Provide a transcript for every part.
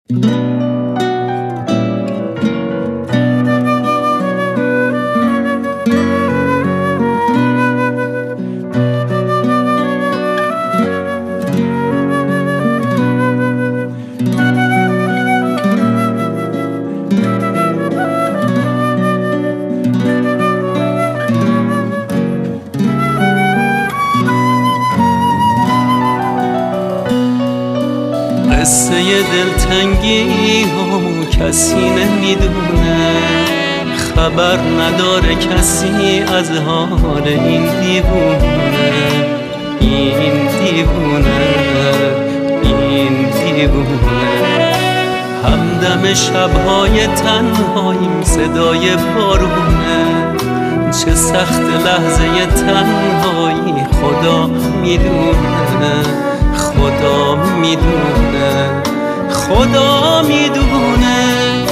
قصه دلتنگی ها کسی نمیدونه، خبر نداره کسی از حال این دیوونه. این دیوونه، این دیوونه. همدم شبهای تنهاییم صدای بارونه، چه سخت لحظه تنهایی خدا میدونه. خدا میدونه، خدا میدونه.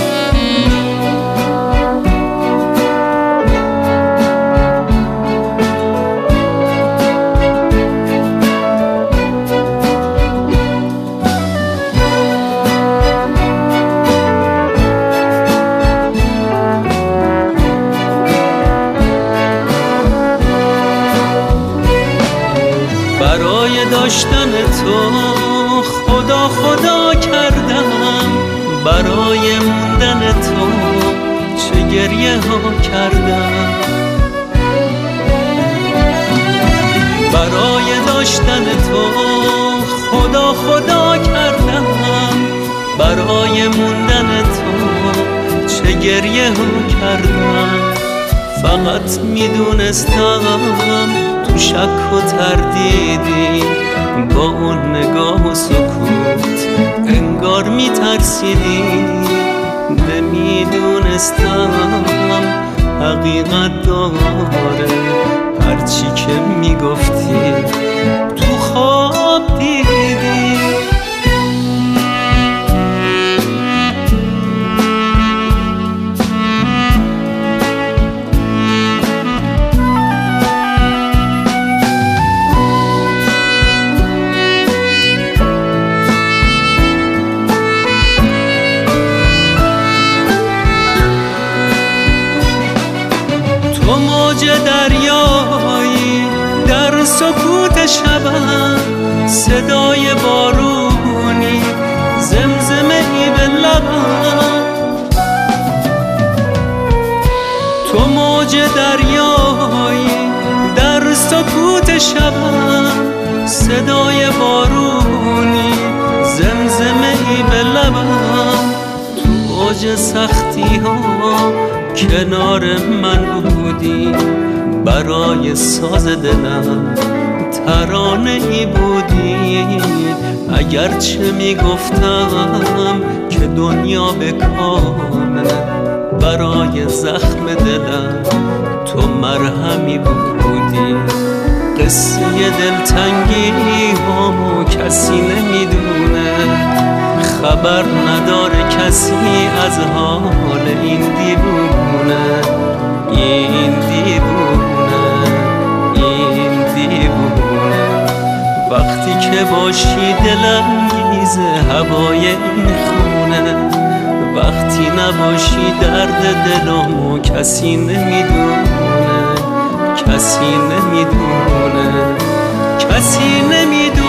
برای داشتن تو خدا خدا کردم، برای موندن تو چه گریه ها کردم. برای داشتن تو خدا خدا کردم، برای موندن تو چه گریه ها کردم. فقط میدونستم تو شک و تردیدی، با اون نگاه و سکوت انگار میترسیدی. نمیدونستم حقیقت داره هرچی که میگفتی تو خواب دیدی. تو موج دریایی در سکوت شبم، صدای بارونی زمزمه ای به لبم. تو موج دریایی در سکوت شبم، صدای بارونی زمزمه ای به لبم. تو اوج سختی ها کنار من بودی، برای ساز دلم ترانه ای بودی. اگرچه میگفتم که دنیا به کامه، برای زخم دلم تو مرهمی بودی. قصه دلتنگی ها کسی نمیدونه، خبر نداره کسی از حال این دیوونه. این دیوونه، این دیوونه. وقتی که باشی دلانگیز هوای این خونه، وقتی نباشی درد دلمو کسی نمیدونه. کسی نمیدونه، کسی نمیدونه.